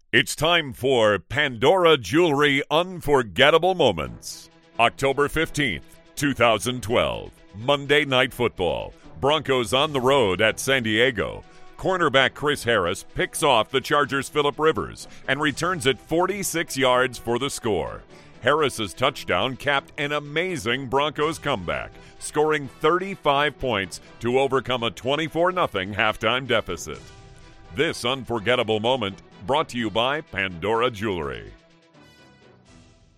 It's time for Pandora Jewelry Unforgettable Moments. October 15th, 2012. Monday Night Football. Broncos on the road at San Diego. Cornerback Chris Harris picks off the Chargers' Phillip Rivers and returns it 46 yards for the score. Harris's touchdown capped an amazing Broncos comeback, scoring 35 points to overcome a 24-0 halftime deficit. This unforgettable moment brought to you by Pandora Jewelry.